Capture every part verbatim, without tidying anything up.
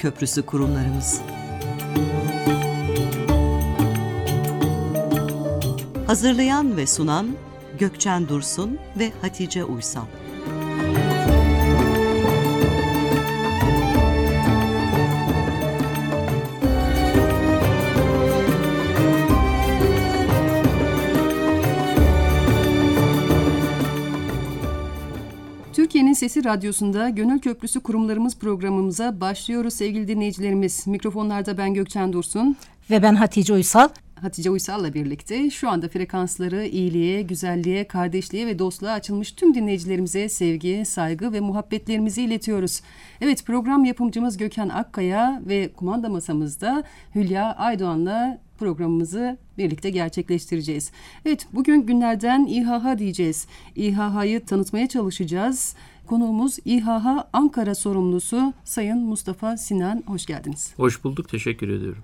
Köprüsü kurumlarımız. Hazırlayan ve sunan Gökçen Dursun ve Hatice Uysal. Türkiye'nin Sesi Radyosu'nda Gönül Köprüsü kurumlarımız programımıza başlıyoruz sevgili dinleyicilerimiz. Mikrofonlarda ben Gökçen Dursun. Ve ben Hatice Uysal. Hatice Uysal'la birlikte şu anda frekansları iyiliğe, güzelliğe, kardeşliğe ve dostluğa açılmış tüm dinleyicilerimize sevgi, saygı ve muhabbetlerimizi iletiyoruz. Evet, program yapımcımız Gökhan Akkaya ve kumanda masamızda Hülya Aydoğan'la programımızı birlikte gerçekleştireceğiz. Evet, bugün günlerden İHA diyeceğiz. İHA'yı tanıtmaya çalışacağız. Konuğumuz İHA Ankara sorumlusu Sayın Mustafa Sinan. Hoş geldiniz. Hoş bulduk, teşekkür ediyorum.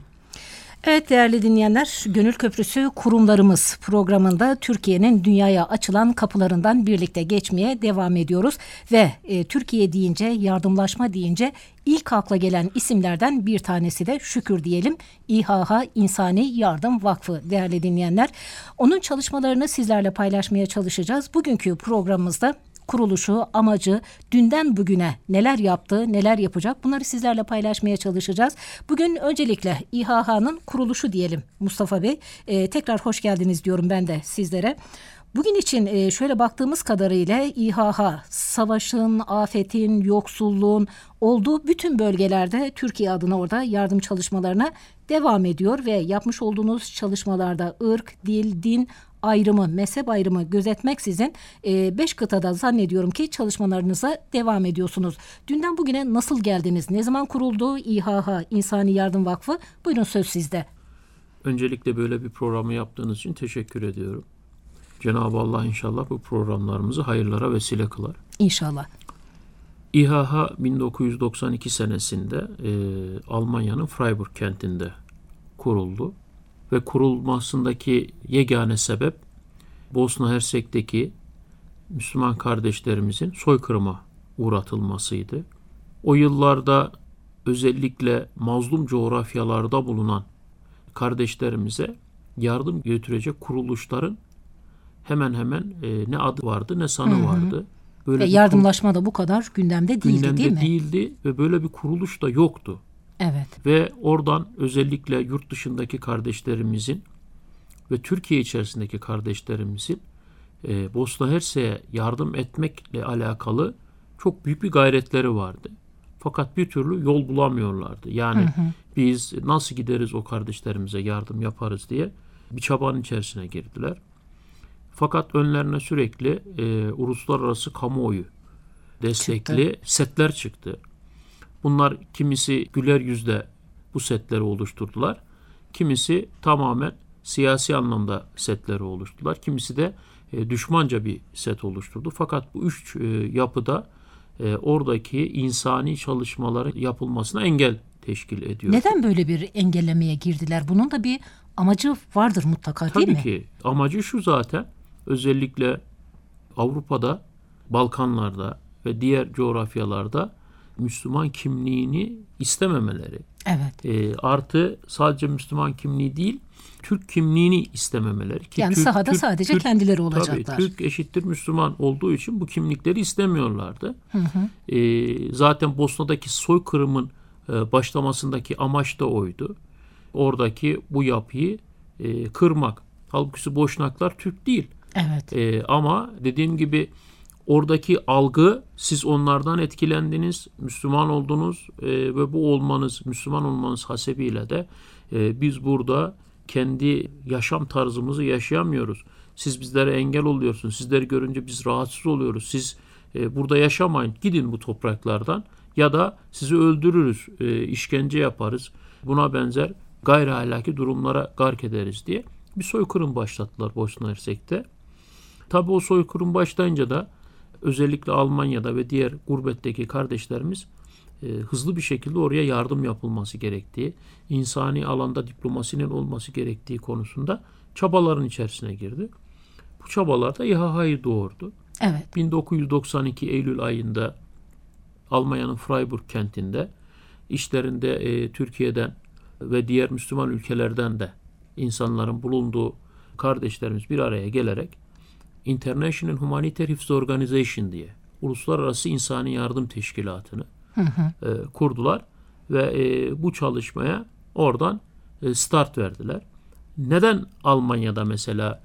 Evet değerli dinleyenler, Gönül Köprüsü kurumlarımız programında Türkiye'nin dünyaya açılan kapılarından birlikte geçmeye devam ediyoruz. Ve e, Türkiye deyince, yardımlaşma deyince ilk akla gelen isimlerden bir tanesi de şükür diyelim İHA İnsani Yardım Vakfı değerli dinleyenler. Onun çalışmalarını sizlerle paylaşmaya çalışacağız. Bugünkü programımızda kuruluşu, amacı, dünden bugüne neler yaptı, neler yapacak bunları sizlerle paylaşmaya çalışacağız. Bugün öncelikle İHA'nın kuruluşu diyelim Mustafa Bey. Ee, tekrar hoş geldiniz diyorum ben de sizlere. Bugün için e, şöyle baktığımız kadarıyla İHA savaşın, afetin, yoksulluğun olduğu bütün bölgelerde Türkiye adına orada yardım çalışmalarına devam ediyor ve yapmış olduğunuz çalışmalarda ırk, dil, din ayrımı, mezhep ayrımı gözetmeksizin e, beş kıtada zannediyorum ki çalışmalarınıza devam ediyorsunuz. Dünden bugüne nasıl geldiniz? Ne zaman kuruldu İHA İnsani Yardım Vakfı? Buyurun söz sizde. Öncelikle böyle bir programı yaptığınız için teşekkür ediyorum. Cenab-ı Allah inşallah bu programlarımızı hayırlara vesile kılar. İnşallah. İHA bin dokuz yüz doksan iki senesinde e, Almanya'nın Freiburg kentinde kuruldu. Ve kurulmasındaki yegane sebep Bosna Hersek'teki Müslüman kardeşlerimizin soykırıma uğratılmasıydı. O yıllarda özellikle mazlum coğrafyalarda bulunan kardeşlerimize yardım götürecek kuruluşların hemen hemen e, ne adı vardı ne sanı hı hı. vardı. Böyle ve yardımlaşma da bu kadar gündemde değildi gündemde değil mi? değildi ve böyle bir kuruluş da yoktu. Evet. Ve oradan özellikle yurt dışındaki kardeşlerimizin ve Türkiye içerisindeki kardeşlerimizin e, Bosna Hersek'e yardım etmekle alakalı çok büyük bir gayretleri vardı. Fakat bir türlü yol bulamıyorlardı. Yani hı hı. biz nasıl gideriz o kardeşlerimize yardım yaparız diye bir çabanın içerisine girdiler. Fakat önlerine sürekli e, uluslararası kamuoyu destekli çıktı. setler çıktı. Bunlar kimisi güler yüzle bu setleri oluşturdular. Kimisi tamamen siyasi anlamda setleri oluşturdular. Kimisi de e, düşmanca bir set oluşturdu. Fakat bu üç e, yapıda e, oradaki insani çalışmaların yapılmasına engel teşkil ediyor. Neden böyle bir engellemeye girdiler? Bunun da bir amacı vardır mutlaka değil Tabii mi? Tabii ki. Amacı şu zaten. Özellikle Avrupa'da, Balkanlarda ve diğer coğrafyalarda Müslüman kimliğini istememeleri. Evet. E, artı sadece Müslüman kimliği değil, Türk kimliğini istememeleri. Ki yani Türk, sahada Türk, sadece Türk, kendileri olacaklar. Tabii, Türk eşittir Müslüman olduğu için bu kimlikleri istemiyorlardı. Hı hı. E, zaten Bosna'daki soykırımın e, başlamasındaki amaç da oydu. Oradaki bu yapıyı e, kırmak. Halbuki Boşnaklar Türk değil. Evet. E, ama dediğim gibi oradaki algı, siz onlardan etkilendiniz, Müslüman oldunuz e, ve bu olmanız, Müslüman olmanız hasebiyle de e, biz burada kendi yaşam tarzımızı yaşayamıyoruz. Siz bizlere engel oluyorsunuz, sizleri görünce biz rahatsız oluyoruz. Siz e, burada yaşamayın, gidin bu topraklardan ya da sizi öldürürüz, e, işkence yaparız. Buna benzer gayri ahlaki durumlara gark ederiz diye bir soykırım başlattılar Bosna Hersek'te. Tabii o soykırım başlayınca da özellikle Almanya'da ve diğer gurbetteki kardeşlerimiz e, hızlı bir şekilde oraya yardım yapılması gerektiği, insani alanda diplomasinin olması gerektiği konusunda çabaların içerisine girdi. Bu çabalar da İHA'yı doğurdu. Evet. bin dokuz yüz doksan iki Eylül ayında Almanya'nın Freiburg kentinde işlerinde e, Türkiye'den ve diğer Müslüman ülkelerden de insanların bulunduğu kardeşlerimiz bir araya gelerek International Humanitarian Hifz Organization diye Uluslararası İnsani Yardım Teşkilatı'nı hı hı. E, kurdular ve e, bu çalışmaya oradan e, start verdiler. Neden Almanya'da mesela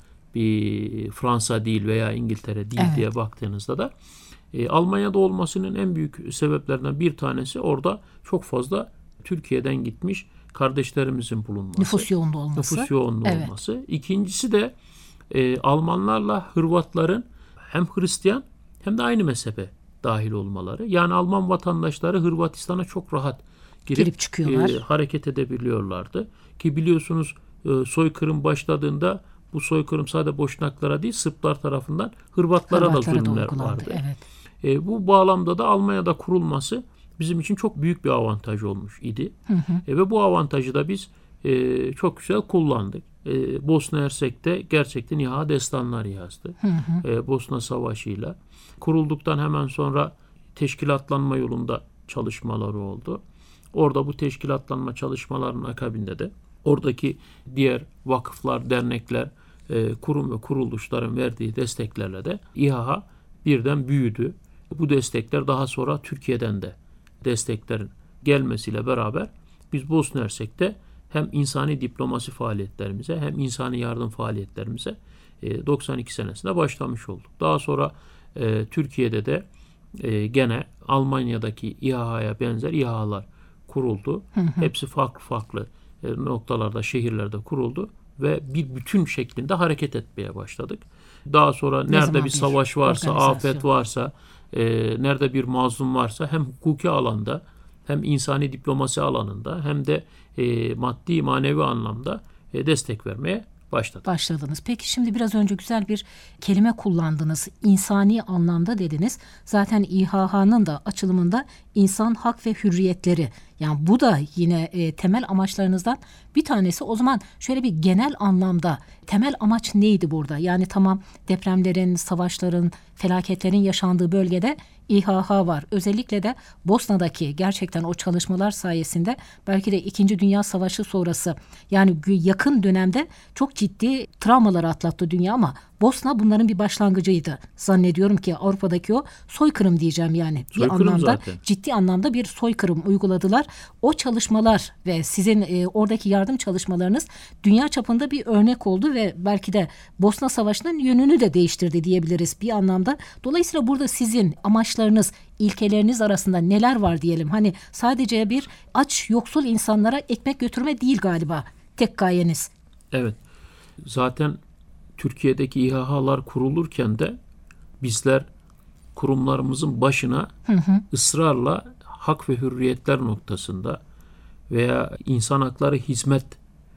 bir Fransa değil veya İngiltere değil evet. diye baktığınızda da e, Almanya'da olmasının en büyük sebeplerinden bir tanesi orada çok fazla Türkiye'den gitmiş kardeşlerimizin bulunması. Nüfus yoğunluğu olması. Nüfus yoğunluğu evet. olması. İkincisi de e, Almanlarla Hırvatların hem Hristiyan hem de aynı mezhebe dahil olmaları. Yani Alman vatandaşları Hırvatistan'a çok rahat girip, girip çıkıyorlar. E, hareket edebiliyorlardı. Ki biliyorsunuz e, soykırım başladığında bu soykırım sadece Boşnaklara değil Sırplar tarafından Hırvatlara, Hırvatlara da zulümler da vardı. Evet. E, bu bağlamda da Almanya'da kurulması bizim için çok büyük bir avantaj olmuş idi. Hı hı. E, ve bu avantajı da biz e, çok güzel kullandık. E, Bosna Hersek'te gerçekten İHA destanlar yazdı. Hı hı. E, Bosna Savaşı'yla. Kurulduktan hemen sonra teşkilatlanma yolunda çalışmaları oldu. Orada bu teşkilatlanma çalışmalarının akabinde de oradaki diğer vakıflar, dernekler, e, kurum ve kuruluşların verdiği desteklerle de İHA birden büyüdü. Bu destekler daha sonra Türkiye'den de desteklerin gelmesiyle beraber biz Bosna Hersek'te hem insani diplomasi faaliyetlerimize hem insani yardım faaliyetlerimize e, doksan iki senesinde başlamış olduk. Daha sonra e, Türkiye'de de e, gene Almanya'daki İHA'ya benzer İHA'lar kuruldu. Hı hı. Hepsi farklı farklı e, noktalarda, şehirlerde kuruldu ve bir bütün şeklinde hareket etmeye başladık. Daha sonra ne nerede bir savaş varsa, afet varsa, e, nerede bir mazlum varsa hem hukuki alanda hem insani diplomasi alanında hem de e, maddi manevi anlamda e, destek vermeye başladık. Başladınız. Peki şimdi biraz önce güzel bir kelime kullandınız. İnsani anlamda dediniz. Zaten İHA'nın da açılımında insan hak ve hürriyetleri. Yani bu da yine e, temel amaçlarınızdan bir tanesi. O zaman şöyle bir genel anlamda temel amaç neydi burada? Yani tamam depremlerin, savaşların, felaketlerin yaşandığı bölgede İHA var. Özellikle de Bosna'daki gerçekten o çalışmalar sayesinde belki de İkinci Dünya Savaşı sonrası yani yakın dönemde çok ciddi travmalar atlattı dünya ama Bosna bunların bir başlangıcıydı. Zannediyorum ki Avrupa'daki o soykırım diyeceğim yani. Soykırım bir anlamda zaten. Ciddi anlamda bir soykırım uyguladılar. O çalışmalar ve sizin e, oradaki yardım çalışmalarınız dünya çapında bir örnek oldu ve belki de Bosna Savaşı'nın yönünü de değiştirdi diyebiliriz bir anlamda. Dolayısıyla burada sizin amaçlarınız, ilkeleriniz arasında neler var diyelim. Hani sadece bir aç yoksul insanlara ekmek götürme değil galiba tek gayeniz. Evet. Zaten Türkiye'deki İHA'lar kurulurken de bizler kurumlarımızın başına hı hı. ısrarla hak ve hürriyetler noktasında veya insan hakları hizmet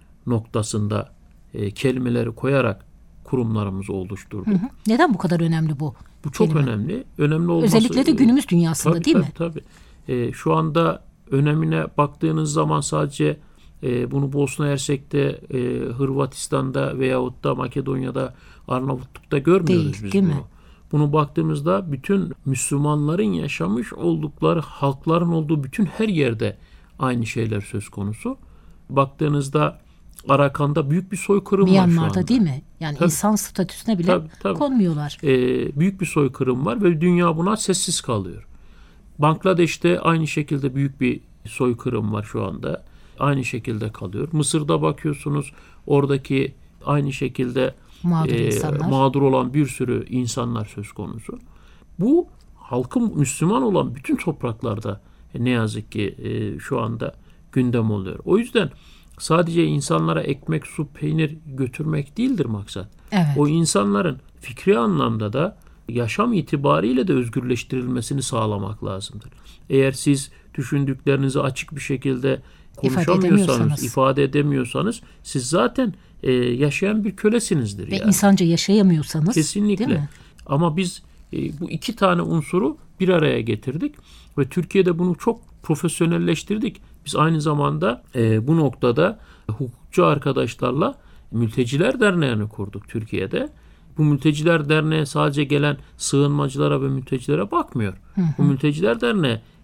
noktasında e, kelimeleri koyarak kurumlarımızı oluşturduk. Hı hı. Neden bu kadar önemli bu? Bu çok kelime? önemli. Önemli olması. Özellikle de günümüz dünyasında tabii, değil tabii, mi? Tabii. E, şu anda önemine baktığınız zaman sadece e, bunu Bosna Hersek'te, e, Hırvatistan'da veyahut da Makedonya'da, Arnavutluk'ta görmüyoruz değil, biz değil bunu. Mi? Bunu baktığımızda bütün Müslümanların yaşamış oldukları, halkların olduğu bütün her yerde aynı şeyler söz konusu. Baktığınızda Arakan'da büyük bir soykırım var şu anda. Myanmar'da değil mi? Yani tabii, insan statüsüne bile tabii, tabii. konmuyorlar. Ee, büyük bir soykırım var ve dünya buna sessiz kalıyor. Bangladeş'te aynı şekilde büyük bir soykırım var şu anda. Aynı şekilde kalıyor. Mısır'da bakıyorsunuz oradaki aynı şekilde mağdur, e, mağdur olan bir sürü insanlar söz konusu. Bu halkın Müslüman olan bütün topraklarda e, ne yazık ki e, şu anda gündem oluyor. O yüzden sadece insanlara ekmek, su, peynir götürmek değildir maksat. Evet. O insanların fikri anlamda da yaşam itibariyle de özgürleştirilmesini sağlamak lazımdır. Eğer siz düşündüklerinizi açık bir şekilde konuşamıyorsanız, ifade, ifade edemiyorsanız siz zaten e, yaşayan bir kölesinizdir. Ve yani. insanca yaşayamıyorsanız. Kesinlikle. Değil mi? Ama biz e, bu iki tane unsuru bir araya getirdik ve Türkiye'de bunu çok profesyonelleştirdik. Biz aynı zamanda e, bu noktada hukukçu arkadaşlarla Mülteciler Derneği'ni kurduk Türkiye'de. Bu Mülteciler Derneği sadece gelen sığınmacılara ve mültecilere bakmıyor. Hı hı. Bu Mülteciler Derneği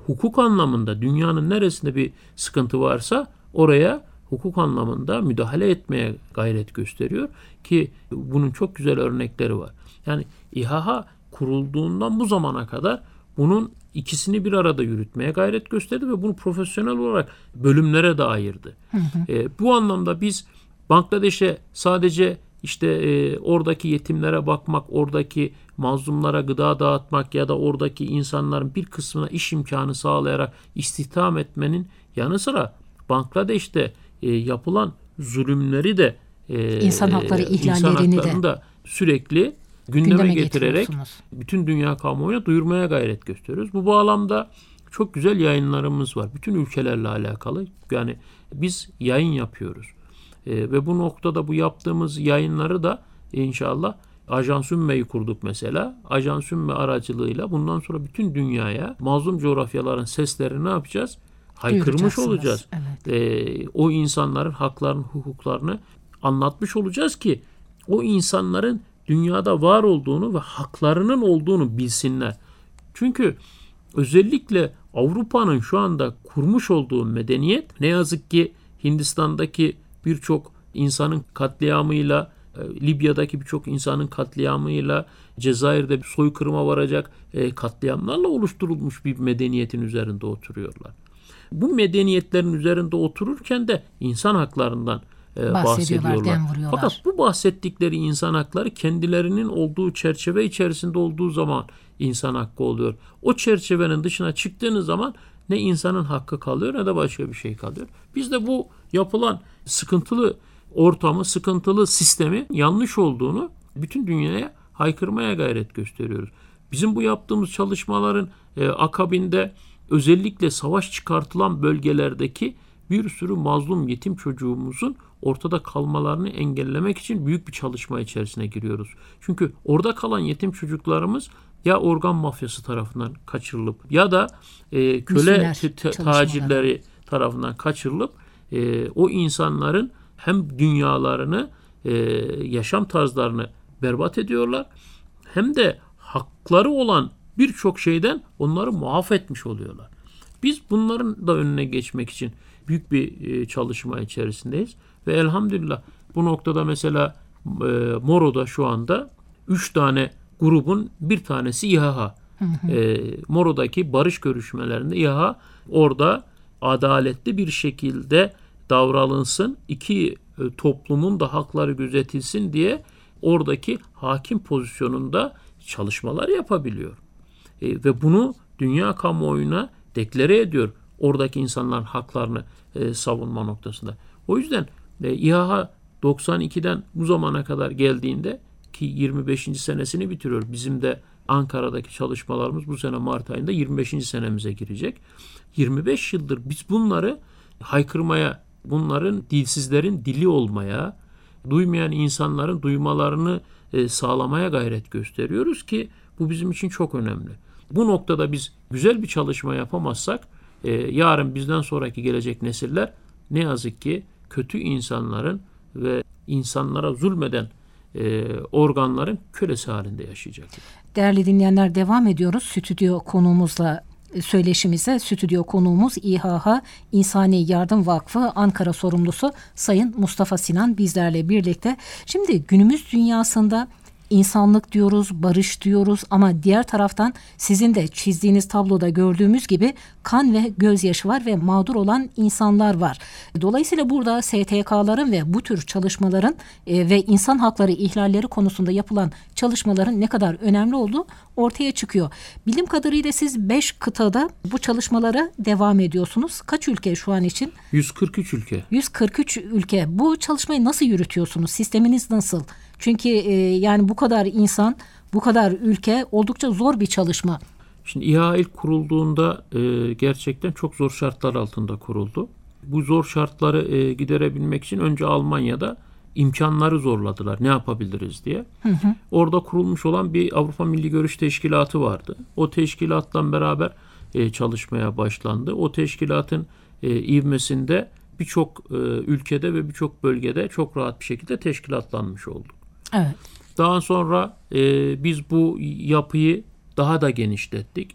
hukuk anlamında dünyanın neresinde bir sıkıntı varsa oraya hukuk anlamında müdahale etmeye gayret gösteriyor ki bunun çok güzel örnekleri var. Yani İHA kurulduğundan bu zamana kadar bunun ikisini bir arada yürütmeye gayret gösterdi ve bunu profesyonel olarak bölümlere de ayırdı. Hı hı. E, bu anlamda biz Bangladeş'e sadece işte e, oradaki yetimlere bakmak, oradaki mazlumlara gıda dağıtmak ya da oradaki insanların bir kısmına iş imkanı sağlayarak istihdam etmenin yanı sıra Bangladeş'te e, yapılan zulümleri de e, insan hakları ihlallerini insan de sürekli gündeme, gündeme getirerek bütün dünya kamuoyuna duyurmaya gayret gösteriyoruz. Bu bağlamda çok güzel yayınlarımız var. Bütün ülkelerle alakalı. Yani biz yayın yapıyoruz. E, ve bu noktada bu yaptığımız yayınları da e, inşallah Ajans Ümme'yi kurduk mesela. Ajans Ümme aracılığıyla bundan sonra bütün dünyaya mazlum coğrafyaların seslerini ne yapacağız? Haykırmış olacağız. Evet. E, o insanların haklarını, hukuklarını anlatmış olacağız ki o insanların dünyada var olduğunu ve haklarının olduğunu bilsinler. Çünkü özellikle Avrupa'nın şu anda kurmuş olduğu medeniyet ne yazık ki Hindistan'daki birçok insanın katliamıyla, Libya'daki birçok insanın katliamıyla, Cezayir'de bir soykırıma varacak katliamlarla oluşturulmuş bir medeniyetin üzerinde oturuyorlar. Bu medeniyetlerin üzerinde otururken de insan haklarından bahsediyorlar. bahsediyorlar. Fakat bu bahsettikleri insan hakları kendilerinin olduğu çerçeve içerisinde olduğu zaman insan hakkı oluyor. O çerçevenin dışına çıktığınız zaman ne insanın hakkı kalıyor ne de başka bir şey kalıyor. Biz de bu yapılan sıkıntılı ortamı, sıkıntılı sistemi yanlış olduğunu bütün dünyaya haykırmaya gayret gösteriyoruz. Bizim bu yaptığımız çalışmaların e, akabinde özellikle savaş çıkartılan bölgelerdeki bir sürü mazlum yetim çocuğumuzun ortada kalmalarını engellemek için büyük bir çalışma içerisine giriyoruz. Çünkü orada kalan yetim çocuklarımız ya organ mafyası tarafından kaçırılıp ya da e, köle t- tacirleri tarafından kaçırılıp e, o insanların hem dünyalarını, e, yaşam tarzlarını berbat ediyorlar hem de hakları olan birçok şeyden onları muaf etmiş oluyorlar. Biz bunların da önüne geçmek için büyük bir e, çalışma içerisindeyiz. Ve elhamdülillah bu noktada mesela e, Moro'da şu anda üç tane grubun bir tanesi İHA. Hı hı. E, Moro'daki barış görüşmelerinde İHA orada adaletli bir şekilde davranılsın, iki e, toplumun da hakları gözetilsin diye oradaki hakim pozisyonunda çalışmalar yapabiliyor. E, ve bunu dünya kamuoyuna deklare ediyor oradaki insanların haklarını e, savunma noktasında. O yüzden e, İHA doksan ikiden bu zamana kadar geldiğinde ki yirmi beşinci senesini bitiriyor. Bizim de Ankara'daki çalışmalarımız bu sene Mart ayında yirmi beşinci senemize girecek. yirmi beş yıldır biz bunları haykırmaya, bunların dilsizlerin dili olmaya, duymayan insanların duymalarını e, sağlamaya gayret gösteriyoruz ki bu bizim için çok önemli. Bu noktada biz güzel bir çalışma yapamazsak e, yarın bizden sonraki gelecek nesiller ne yazık ki kötü insanların ve insanlara zulmeden e, organların kölesi halinde yaşayacaklar. Değerli dinleyenler, devam ediyoruz stüdyo konuğumuzla söyleşimize. Stüdyo konuğumuz İHA İnsani Yardım Vakfı Ankara sorumlusu Sayın Mustafa Sinan bizlerle birlikte. Şimdi günümüz dünyasında insanlık diyoruz, barış diyoruz ama diğer taraftan sizin de çizdiğiniz tabloda gördüğümüz gibi kan ve gözyaşı var ve mağdur olan insanlar var. Dolayısıyla burada S T K'ların ve bu tür çalışmaların e, ve insan hakları ihlalleri konusunda yapılan çalışmaların ne kadar önemli olduğu ortaya çıkıyor. Bildiğim kadarıyla siz beş kıtada bu çalışmalara devam ediyorsunuz. Kaç ülke şu an için? yüz kırk üç ülke. yüz kırk üç ülke. Bu çalışmayı nasıl yürütüyorsunuz? Sisteminiz nasıl? Çünkü e, yani bu kadar insan, bu kadar ülke oldukça zor bir çalışma. Şimdi İHA ilk kurulduğunda e, gerçekten çok zor şartlar altında kuruldu. Bu zor şartları e, giderebilmek için önce Almanya'da imkanları zorladılar. Ne yapabiliriz diye. Hı hı. Orada kurulmuş olan bir Avrupa Milli Görüş Teşkilatı vardı. O teşkilatla beraber e, çalışmaya başlandı. O teşkilatın e, ivmesinde birçok e, ülkede ve birçok bölgede çok rahat bir şekilde teşkilatlanmış olduk. Evet. Daha sonra e, biz bu yapıyı daha da genişlettik.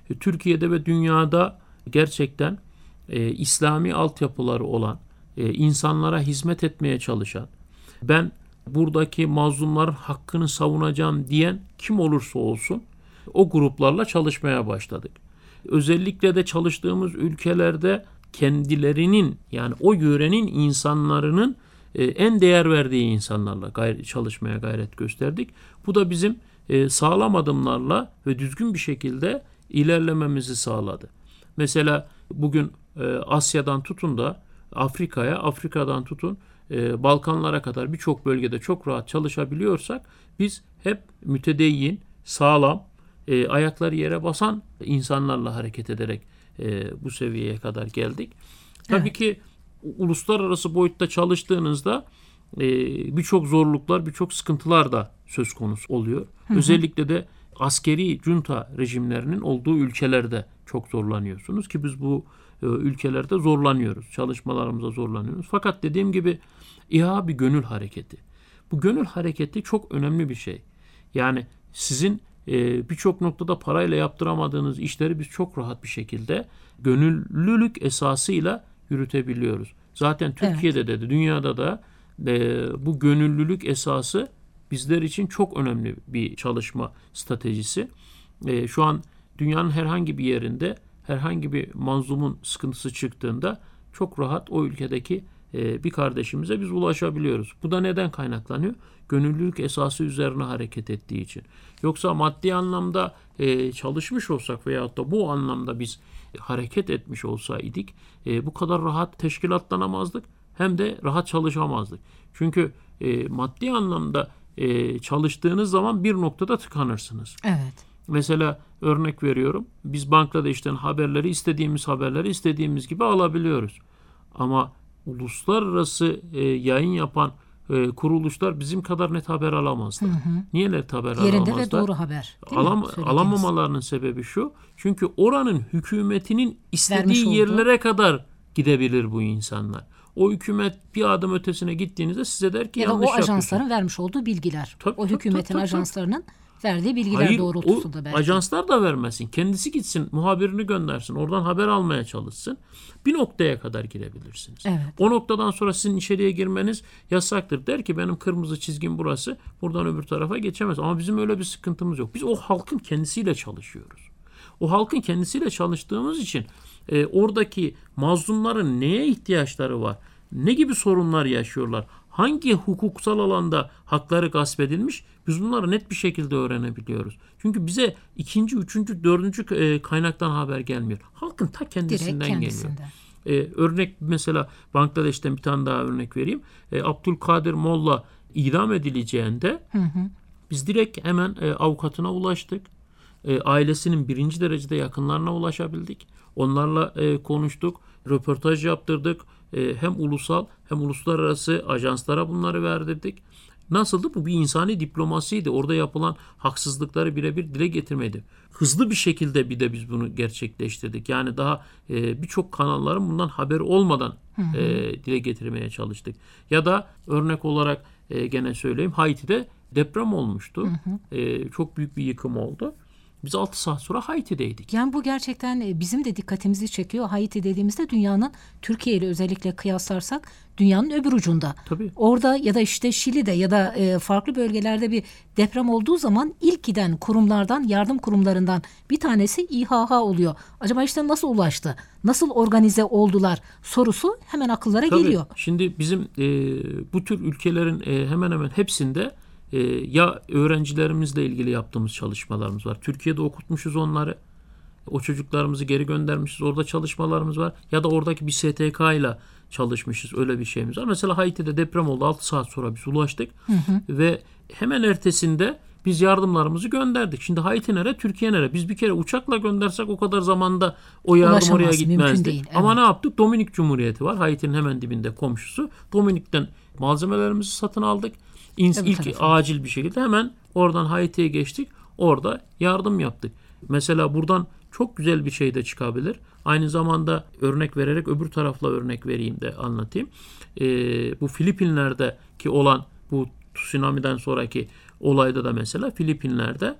e, Türkiye'de ve dünyada gerçekten e, İslami altyapıları olan, e, insanlara hizmet etmeye çalışan, ben buradaki mazlumların hakkını savunacağım diyen kim olursa olsun o gruplarla çalışmaya başladık. Özellikle de çalıştığımız ülkelerde kendilerinin, yani o yörenin insanlarının e, en değer verdiği insanlarla gayret, çalışmaya gayret gösterdik. Bu da bizim e, sağlam adımlarla ve düzgün bir şekilde ilerlememizi sağladı. Mesela bugün e, Asya'dan tutun da Afrika'ya, Afrika'dan tutun e, Balkanlara kadar birçok bölgede çok rahat çalışabiliyorsak biz hep mütedeyyin, sağlam, e, ayakları yere basan insanlarla hareket ederek e, bu seviyeye kadar geldik. Tabii evet. ki uluslararası boyutta çalıştığınızda e, birçok zorluklar, birçok sıkıntılar da söz konusu oluyor. Hı hı. Özellikle de askeri junta rejimlerinin olduğu ülkelerde çok zorlanıyorsunuz ki biz bu e, ülkelerde zorlanıyoruz. Çalışmalarımıza zorlanıyoruz. Fakat dediğim gibi İHA bir gönül hareketi. Bu gönül hareketi çok önemli bir şey. Yani sizin e, birçok noktada parayla yaptıramadığınız işleri biz çok rahat bir şekilde gönüllülük esasıyla yürütebiliyoruz. Zaten Türkiye'de evet. de dünyada da e, bu gönüllülük esası bizler için çok önemli bir çalışma stratejisi. E, şu an dünyanın herhangi bir yerinde herhangi bir mazlumun sıkıntısı çıktığında çok rahat o ülkedeki e, bir kardeşimize biz ulaşabiliyoruz. Bu da neden kaynaklanıyor? Gönüllülük esası üzerine hareket ettiği için. Yoksa maddi anlamda e, çalışmış olsak veyahut da bu anlamda biz e, hareket etmiş olsaydık e, bu kadar rahat teşkilatlanamazdık hem de rahat çalışamazdık. Çünkü e, maddi anlamda e, çalıştığınız zaman bir noktada tıkanırsınız. Evet. Mesela örnek veriyorum. Biz Bangladeş'ten haberleri, istediğimiz haberleri istediğimiz gibi alabiliyoruz. Ama uluslararası e, yayın yapan e, kuruluşlar bizim kadar net haber alamazlar. Hı hı. Niye net haber Yerinde alamazlar? Yerinde ve doğru haber. Alam, alamamalarının sebebi şu. Çünkü oranın hükümetinin istediği yerlere kadar gidebilir bu insanlar. O hükümet bir adım ötesine gittiğinizde size der ki ya yanlış da o ajansların yapıyorsun. vermiş olduğu bilgiler. Tabii, o tabii, hükümetin tabii, ajanslarının tabii. verdiği bilgiler Hayır, doğrultusunda belki. Ajanslar da vermesin. Kendisi gitsin, muhabirini göndersin. Oradan haber almaya çalışsın. Bir noktaya kadar girebilirsiniz. Evet. O noktadan sonra sizin içeriye girmeniz yasaktır. Der ki benim kırmızı çizgim burası. Buradan öbür tarafa geçemez. Ama bizim öyle bir sıkıntımız yok. Biz o halkın kendisiyle çalışıyoruz. O halkın kendisiyle çalıştığımız için e, oradaki mazlumların neye ihtiyaçları var? Ne gibi sorunlar yaşıyorlar? Hangi hukuksal alanda hakları gasp edilmiş? Biz bunları net bir şekilde öğrenebiliyoruz. Çünkü bize ikinci, üçüncü, dördüncü kaynaktan haber gelmiyor. Halkın ta kendisinden geliyor. Ee, örnek mesela Bangladeş'ten bir tane daha örnek vereyim. Ee, Abdülkadir Molla idam edileceğinde hı hı. biz direkt hemen e, avukatına ulaştık. E, ailesinin birinci derecede yakınlarına ulaşabildik. Onlarla e, konuştuk, röportaj yaptırdık. E, hem ulusal hem uluslararası ajanslara bunları verdirdik. Nasıldı? Bu bir insani diplomasiydi. Orada yapılan haksızlıkları birebir dile getirmedi. Hızlı bir şekilde bir de biz bunu gerçekleştirdik. Yani daha e, birçok kanalların bundan haberi olmadan hı hı. E, dile getirmeye çalıştık. Ya da örnek olarak e, gene söyleyeyim, Haiti'de deprem olmuştu. Hı hı. E, çok büyük bir yıkım oldu. Biz altı saat sonra Haiti'deydik. Yani bu gerçekten bizim de dikkatimizi çekiyor. Haiti dediğimizde dünyanın, Türkiye ile özellikle kıyaslarsak dünyanın öbür ucunda. Tabii. Orada ya da işte Şili'de ya da farklı bölgelerde bir deprem olduğu zaman ilk giden kurumlardan, yardım kurumlarından bir tanesi İHA oluyor. Acaba işte nasıl ulaştı? Nasıl organize oldular? Sorusu hemen akıllara Tabii. geliyor. Şimdi bizim e, bu tür ülkelerin e, hemen hemen hepsinde Ee, ya öğrencilerimizle ilgili yaptığımız çalışmalarımız var. Türkiye'de okutmuşuz onları. O çocuklarımızı geri göndermişiz. Orada çalışmalarımız var. Ya da oradaki bir S T K ile çalışmışız. Öyle bir şeyimiz var. Mesela Haiti'de deprem oldu. altı saat sonra biz ulaştık. Hı hı. Ve hemen ertesinde biz yardımlarımızı gönderdik. Şimdi Haiti nere? Türkiye nere? Biz bir kere uçakla göndersek o kadar zamanda o yardım Ulaşamaz, oraya gitmezdi. Değil, evet. Ama ne yaptık? Dominik Cumhuriyeti var. Haiti'nin hemen dibinde komşusu. Dominik'ten malzemelerimizi satın aldık. İns, ilk tarafa. acil bir şekilde hemen oradan Haiti'ye geçtik. Orada yardım yaptık. Mesela buradan çok güzel bir şey de çıkabilir. Aynı zamanda örnek vererek öbür tarafla örnek vereyim de anlatayım. Ee, bu Filipinler'deki olan bu tsunami'den sonraki olayda da mesela Filipinler'de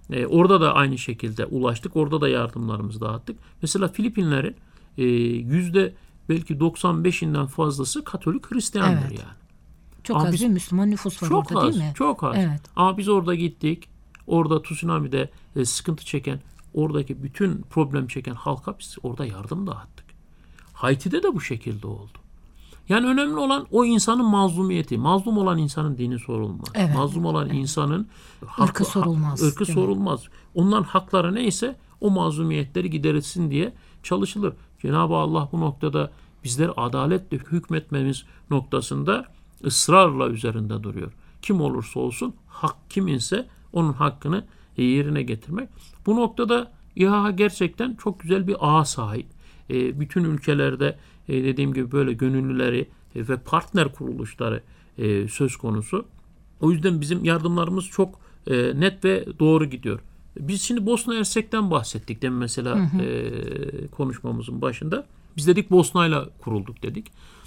E, orada da aynı şekilde ulaştık. Orada da yardımlarımızı dağıttık. Mesela Filipinlerin e, yüzde belki doksan beşinden fazlası Katolik Hristiyandır Evet. yani. Çok Ama az biz- bir Müslüman nüfus var Çok orada az, değil mi? çok az. Evet. Ama biz orada gittik. Orada tsunami'de e, sıkıntı çeken, oradaki bütün problem çeken halka biz orada yardım dağıttık. Haiti'de de bu şekilde oldu. Yani önemli olan o insanın mazlumiyeti. Mazlum olan insanın dini sorulmaz. Evet. Mazlum olan insanın hakkı, Irkı sorulmaz, Irkı değil mi? sorulmaz. Onların hakları neyse o mazlumiyetleri giderilsin diye çalışılır. Cenab-ı Allah bu noktada bizler adaletle hükmetmemiz noktasında ısrarla üzerinde duruyor. Kim olursa olsun hak kiminse onun hakkını yerine getirmek. Bu noktada İHA gerçekten çok güzel bir ağa sahip. E, bütün ülkelerde e, dediğim gibi böyle gönüllüleri e, ve partner kuruluşları e, söz konusu. O yüzden bizim yardımlarımız çok e, net ve doğru gidiyor. Biz şimdi Bosna Hersek'ten bahsettik değil mi mesela hı hı. E, konuşmamızın başında. Biz dedik Bosna'yla kurulduk dedik.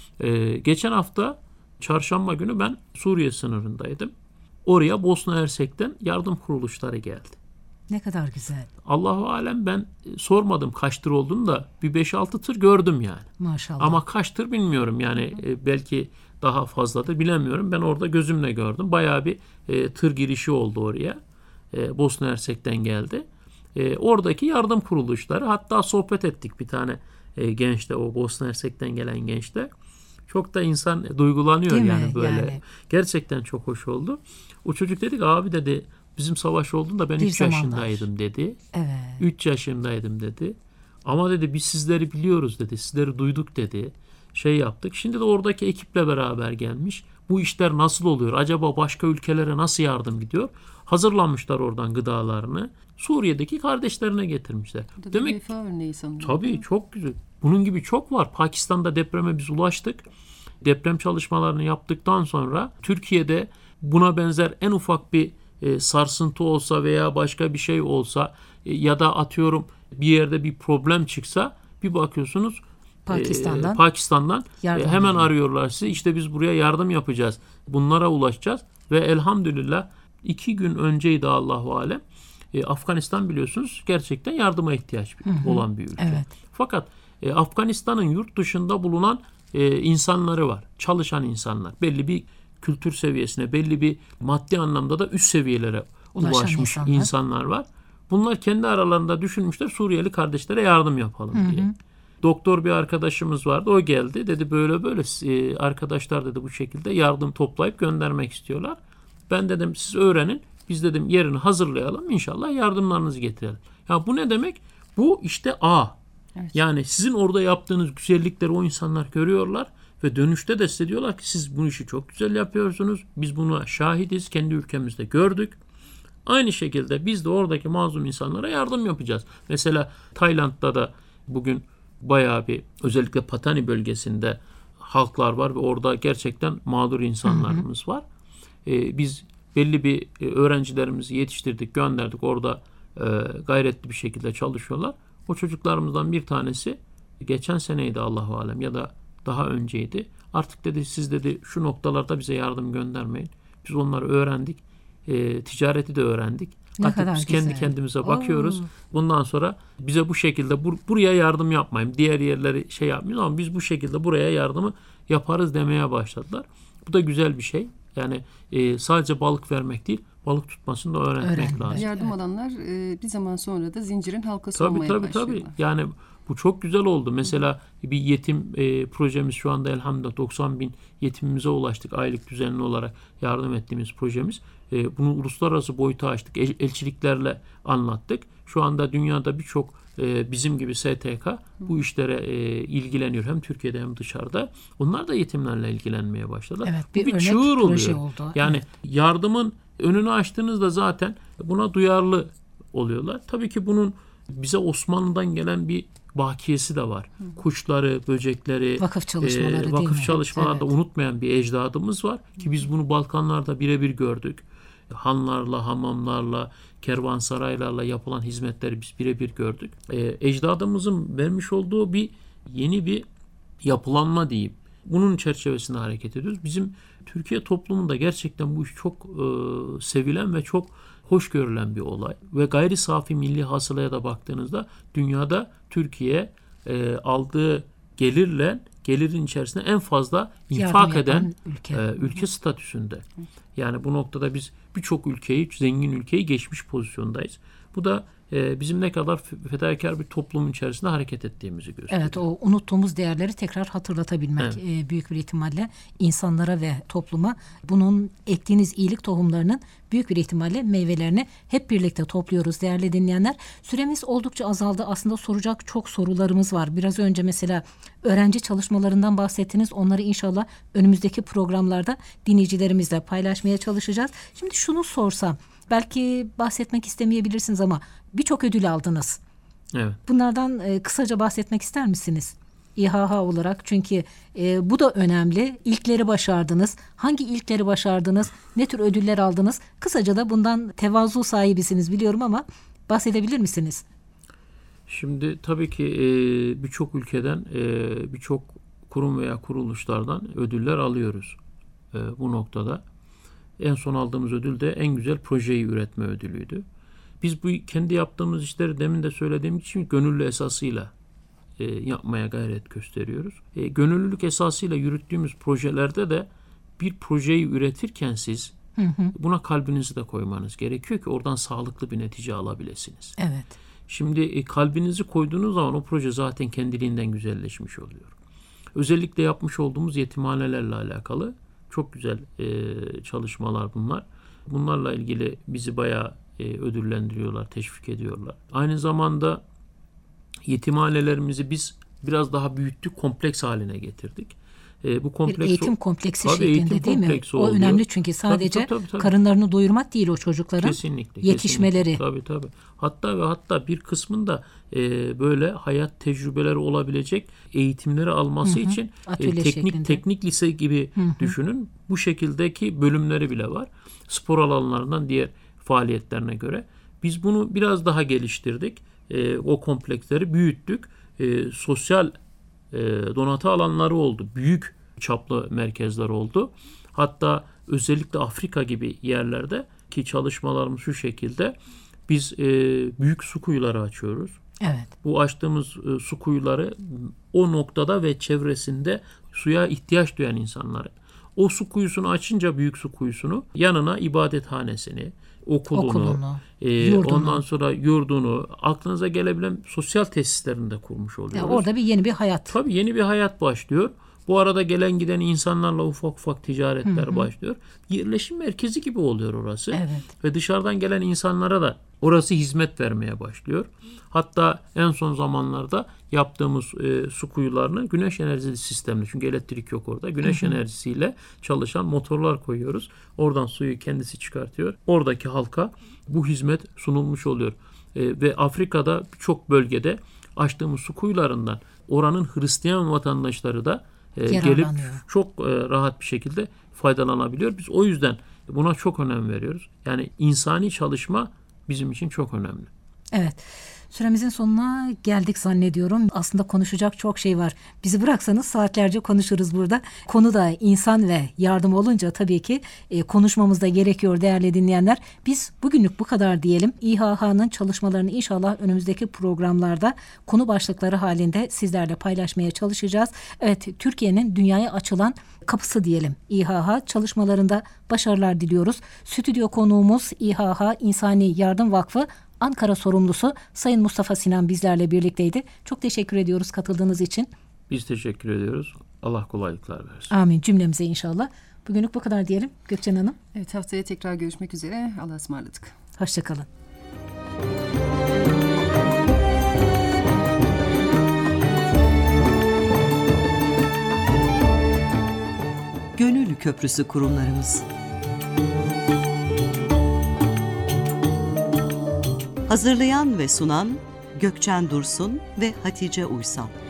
E, geçen hafta çarşamba günü ben Suriye sınırındaydım. Oraya Bosna Hersek'ten yardım kuruluşları geldi. Ne kadar güzel. Allahu alem ben sormadım kaç tır olduğunu da bir beş altı tır gördüm yani. Maşallah. Ama kaç tır bilmiyorum yani e, belki daha fazladır bilemiyorum. Ben orada gözümle gördüm. Bayağı bir e, tır girişi oldu oraya. E, Bosna Hersek'ten geldi. E, oradaki yardım kuruluşları hatta sohbet ettik bir tane e, gençle o Bosna Hersek'ten gelen gençle. Çok da insan duygulanıyor Değil yani mi? böyle. Yani. Gerçekten çok hoş oldu. O çocuk dedik abi dedi bizim savaş olduğunda ben Bir üç zamanlar. yaşındaydım dedi. Evet. üç yaşındaydım dedi. Ama dedi biz sizleri biliyoruz dedi. Sizleri duyduk dedi. Şey yaptık. Şimdi de oradaki ekiple beraber gelmiş. Bu işler nasıl oluyor? Acaba başka ülkelere nasıl yardım gidiyor? Hazırlanmışlar oradan gıdalarını. Suriye'deki kardeşlerine getirmişler. Bu da Demek bir vefa örneği sanırım. tabii çok güzel. Bunun gibi çok var. Pakistan'da depreme biz ulaştık. Deprem çalışmalarını yaptıktan sonra Türkiye'de buna benzer en ufak bir e, sarsıntı olsa veya başka bir şey olsa e, ya da atıyorum bir yerde bir problem çıksa bir bakıyorsunuz Pakistan'dan, e, Pakistan'dan e, yardım hemen ediyor. arıyorlar sizi. İşte biz buraya yardım yapacağız. Bunlara ulaşacağız ve elhamdülillah iki gün önceydi Allahu alem. E, Afganistan biliyorsunuz gerçekten yardıma ihtiyaç Hı hı. olan bir ülke. Evet. Fakat e, Afganistan'ın yurt dışında bulunan e, insanları var. Çalışan insanlar. Belli bir kültür seviyesine, belli bir maddi anlamda da üst seviyelere Ulaşan ulaşmış insanlar. insanlar var. Bunlar kendi aralarında düşünmüşler Suriyeli kardeşlere yardım yapalım Hı hı. diye. Doktor bir arkadaşımız vardı. O geldi. Dedi böyle böyle e, arkadaşlar dedi bu şekilde yardım toplayıp göndermek istiyorlar. Ben dedim siz öğrenin. Biz dedim yerini hazırlayalım. İnşallah yardımlarınızı getirelim. Ya bu ne demek? Bu işte A. Evet. Yani sizin orada yaptığınız güzellikleri o insanlar görüyorlar ve dönüşte de size diyorlar ki siz bu işi çok güzel yapıyorsunuz. Biz buna şahidiz. Kendi ülkemizde gördük. Aynı şekilde biz de oradaki mazlum insanlara yardım yapacağız. Mesela Tayland'da da bugün bayağı bir özellikle Patani bölgesinde halklar var ve orada gerçekten mağdur insanlarımız var. Ee, biz belli bir e, öğrencilerimizi yetiştirdik, gönderdik. Orada e, gayretli bir şekilde çalışıyorlar. O çocuklarımızdan bir tanesi geçen seneydi Allahu alem ya da daha önceydi. Artık dedi siz dedi şu noktalarda bize yardım göndermeyin. Biz onları öğrendik. E, ticareti de öğrendik. Ne Artık kadar biz güzel. kendi kendimize Oo. bakıyoruz. Bundan sonra bize bu şekilde bur- buraya yardım yapmayın. Diğer yerleri şey yapmayın ama biz bu şekilde buraya yardımı yaparız demeye başladılar. Bu da güzel bir şey. Yani e, sadece balık vermek değil, balık tutmasını da öğrenmek Öğrenmek. lazım. Yardım Evet. alanlar e, bir zaman sonra da zincirin halkası Tabii olmaya tabii başlıyorlar. tabii. Yani bu çok güzel oldu. Mesela bir yetim e, projemiz şu anda elhamdülillah doksan bin yetimimize ulaştık. Aylık düzenli olarak yardım ettiğimiz projemiz. E, bunu uluslararası boyuta açtık. El, elçiliklerle anlattık. Şu anda dünyada birçok e, bizim gibi S T K bu işlere e, ilgileniyor. Hem Türkiye'de hem dışarıda. Onlar da yetimlerle ilgilenmeye başladılar. Evet, bu bir bir örnek çığır proje oluyor. oldu. Yani Evet. yardımın önünü açtığınızda zaten buna duyarlı oluyorlar. Tabii ki bunun bize Osmanlı'dan gelen bir bakiyesi de var. Hı. Kuşları, böcekleri, Vakıf çalışmaları e, değil vakıf mi? çalışmalarda Evet. unutmayan bir ecdadımız var ki biz bunu Balkanlarda birebir gördük. Hanlarla, hamamlarla, kervansaraylarla yapılan hizmetleri biz birebir gördük. E, ecdadımızın vermiş olduğu bir yeni bir yapılanma diyeyim. Bunun çerçevesinde hareket ediyoruz. Bizim Türkiye toplumunda gerçekten bu iş çok e, sevilen ve çok hoş görülen bir olay. Ve gayri safi milli hasılaya da baktığınızda dünyada Türkiye e, aldığı gelirle gelirin içerisinde en fazla infak eden ülke. E, ülke statüsünde. Yani bu noktada biz birçok ülkeyi, zengin ülkeyi geçmiş pozisyondayız. Bu da e, bizim ne kadar fedakar bir toplumun içerisinde hareket ettiğimizi gösteriyor. Evet, o unuttuğumuz değerleri tekrar hatırlatabilmek evet. e, büyük bir ihtimalle insanlara ve topluma bunun ektiğiniz iyilik tohumlarının büyük bir ihtimalle meyvelerini hep birlikte topluyoruz değerli dinleyenler. Süremiz oldukça azaldı. Aslında soracak çok sorularımız var. Biraz önce mesela öğrenci çalışmalarından bahsettiniz. Onları inşallah önümüzdeki programlarda dinleyicilerimizle paylaşmaya çalışacağız. Şimdi şunu sorsam, belki bahsetmek istemeyebilirsiniz ama birçok ödül aldınız. Evet. Bunlardan e, kısaca bahsetmek ister misiniz? İHA olarak, çünkü e, bu da önemli. İlkleri başardınız. Hangi ilkleri başardınız? Ne tür ödüller aldınız? Kısaca da bundan tevazu sahibisiniz biliyorum ama bahsedebilir misiniz? Şimdi tabii ki e, birçok ülkeden, e, birçok kurum veya kuruluşlardan ödüller alıyoruz e, bu noktada. En son aldığımız ödül de en güzel projeyi üretme ödülüydü. Biz bu kendi yaptığımız işleri demin de söylediğim için gönüllü esasıyla e, yapmaya gayret gösteriyoruz. E, gönüllülük esasıyla yürüttüğümüz projelerde de bir projeyi üretirken siz hı hı. buna kalbinizi de koymanız gerekiyor ki oradan sağlıklı bir netice alabilirsiniz. Evet. Şimdi e, kalbinizi koyduğunuz zaman o proje zaten kendiliğinden güzelleşmiş oluyor. Özellikle yapmış olduğumuz yetimhanelerle alakalı çok güzel e, çalışmalar bunlar. Bunlarla ilgili bizi bayağı e, ödüllendiriyorlar, teşvik ediyorlar. Aynı zamanda yetimhanelerimizi biz biraz daha büyüttük, kompleks haline getirdik. E, bu kompleks bir eğitim kompleksi tabii şeklinde eğitim değil mi? O oluyor. önemli çünkü sadece tabii, tabii, tabii. karınlarını doyurmak değil o çocukların kesinlikle, yetişmeleri. Kesinlikle. Tabii tabii. Hatta ve hatta bir kısmında e, böyle hayat tecrübeleri olabilecek eğitimleri alması hı hı. için e, teknik şeklinde. teknik lise gibi hı hı. düşünün. Bu şekildeki bölümleri bile var. Spor alanlarından diğer faaliyetlerine göre. Biz bunu biraz daha geliştirdik. E, o kompleksleri büyüttük. E, sosyal e, donatı alanları oldu. Büyük çaplı merkezler oldu. Hatta özellikle Afrika gibi yerlerde ki çalışmalarımız şu şekilde biz e, büyük su kuyuları açıyoruz. Evet. Bu açtığımız e, su kuyuları o noktada ve çevresinde suya ihtiyaç duyan insanları. O su kuyusunu açınca büyük su kuyusunu yanına ibadethanesini, okulunu, okulunu e, ondan sonra yurdunu, aklınıza gelebilen sosyal tesislerini de kurmuş oluyoruz. Yani orada bir yeni bir hayat. Tabii yeni bir hayat başlıyor. Bu arada gelen giden insanlarla ufak ufak ticaretler hı hı. başlıyor. Yerleşim merkezi gibi oluyor orası. Evet. Ve dışarıdan gelen insanlara da orası hizmet vermeye başlıyor. Hatta en son zamanlarda yaptığımız e, su kuyularını güneş enerjili sistemle, çünkü elektrik yok orada. Güneş hı hı. enerjisiyle çalışan motorlar koyuyoruz. Oradan suyu kendisi çıkartıyor. Oradaki halka bu hizmet sunulmuş oluyor. E, ve Afrika'da birçok bölgede açtığımız su kuyularından oranın Hristiyan vatandaşları da e, gelip çok e, rahat bir şekilde faydalanabiliyor. Biz o yüzden buna çok önem veriyoruz. Yani insani çalışma bizim için çok önemli. Evet. Süremizin sonuna geldik zannediyorum. Aslında konuşacak çok şey var. Bizi bıraksanız saatlerce konuşuruz burada. Konu da insan ve yardım olunca tabii ki e, konuşmamız da gerekiyor değerli dinleyenler. Biz bugünlük bu kadar diyelim. İHA'nın çalışmalarını inşallah önümüzdeki programlarda konu başlıkları halinde sizlerle paylaşmaya çalışacağız. Evet, Türkiye'nin dünyaya açılan kapısı diyelim. İHA çalışmalarında başarılar diliyoruz. Stüdyo konuğumuz İHA İnsani Yardım Vakfı Ankara sorumlusu Sayın Mustafa Sinan bizlerle birlikteydi. Çok teşekkür ediyoruz katıldığınız için. Biz teşekkür ediyoruz. Allah kolaylıklar versin. Amin cümlemize inşallah. Bugünlük bu kadar diyelim Gökçen Hanım. Evet, haftaya tekrar görüşmek üzere. Allah'a ısmarladık. Hoşçakalın. Gönül Köprüsü kurumlarımız. Hazırlayan ve sunan Gökçen Dursun ve Hatice Uysal.